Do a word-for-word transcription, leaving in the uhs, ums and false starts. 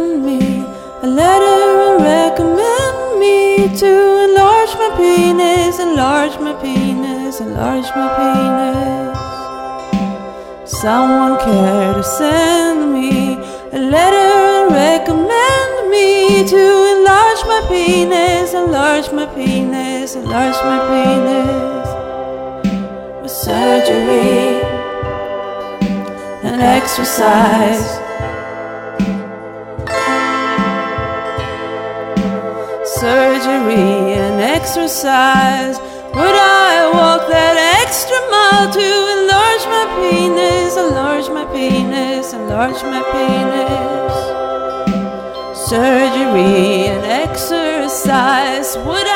send me a letter and recommend me to enlarge my penis, enlarge my penis, enlarge my penis. Someone care to send me a letter and recommend me to enlarge my penis, enlarge my penis, enlarge my penis. With surgery and exercise, surgery and exercise, would I walk that extra mile to enlarge my penis, enlarge my penis, enlarge my penis? Surgery and exercise, would I